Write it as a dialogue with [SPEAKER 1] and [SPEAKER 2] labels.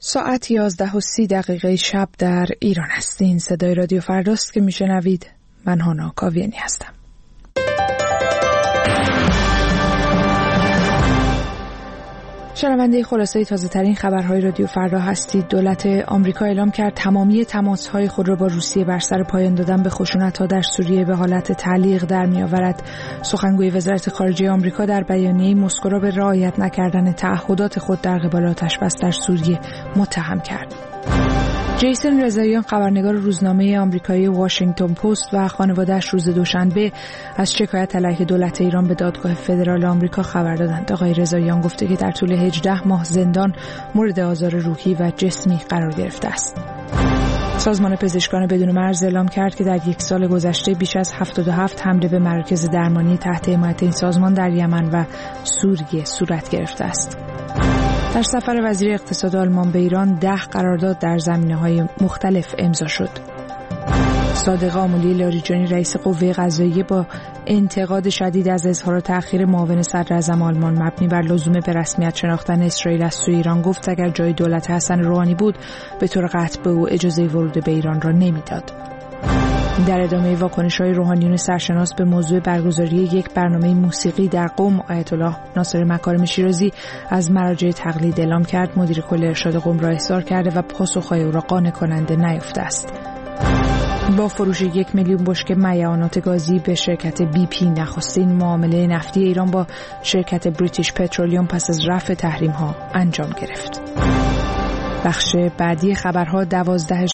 [SPEAKER 1] ساعت 11:30 شب در ایران هستین. صدای رادیو فرداست که میشنوید. من هانا کاویانی هستم. شنونده خلاصه تازه ترین خبرهای رادیو فردا هستید. دولت آمریکا اعلام کرد تمامی تماس‌های خود را با روسیه بر سر پایان دادن به خشونت‌ها در سوریه به حالت تعلیق در می‌آورد. سخنگوی وزارت خارجه آمریکا در بیانیه‌ای مسکو را به رعایت نکردن تعهدات خود در قبال آتش‌بس در سوریه متهم کرد. جیسون رضاییان خبرنگار روزنامه آمریکایی واشنگتن پست و خانواده‌اش روز دوشنبه از شکایت علیه دولت ایران به دادگاه فدرال آمریکا خبر دادند. آقای رضاییان گفته که در طول 18 ماه زندان مورد آزار روحی و جسمی قرار گرفته است. سازمان پزشکان بدون مرز اعلام کرد که در یک سال گذشته بیش از 77 حمله به مراکز درمانی تحت حمایت این سازمان در یمن و سوریه صورت گرفته است. در سفر وزیر اقتصاد آلمان به ایران 10 قرارداد در زمینه‌های مختلف امضا شد. صادق آملی لاریجانی رئیس قوه قضاییه با انتقاد شدید از اظهار تأخیر معاون صدر اعظم آلمان مبنی بر لزوم به رسمیت شناختن اسرائیل از سوی ایران گفت اگر جای دولت حسن روحانی بود به طور قطع به او اجازه ورود به ایران را نمیداد. در ادامه واکنش‌های روحانیون سرشناس به موضوع برگزاری یک برنامه موسیقی در قم، آیت الله ناصر مکارم شیرازی از مراجع تقلید اعلام کرد مدیر کل ارشاد قم را احضار کرده و پاسخ‌های او را قانع کننده نیافته است. با فروش 1 میلیون بشکه میعانات گازی به شرکت BP نخستین معامله نفتی ایران با شرکت بریتیش پترولیوم پس از رفع تحریم‌ها انجام گرفت. بخش بعدی خبرها 12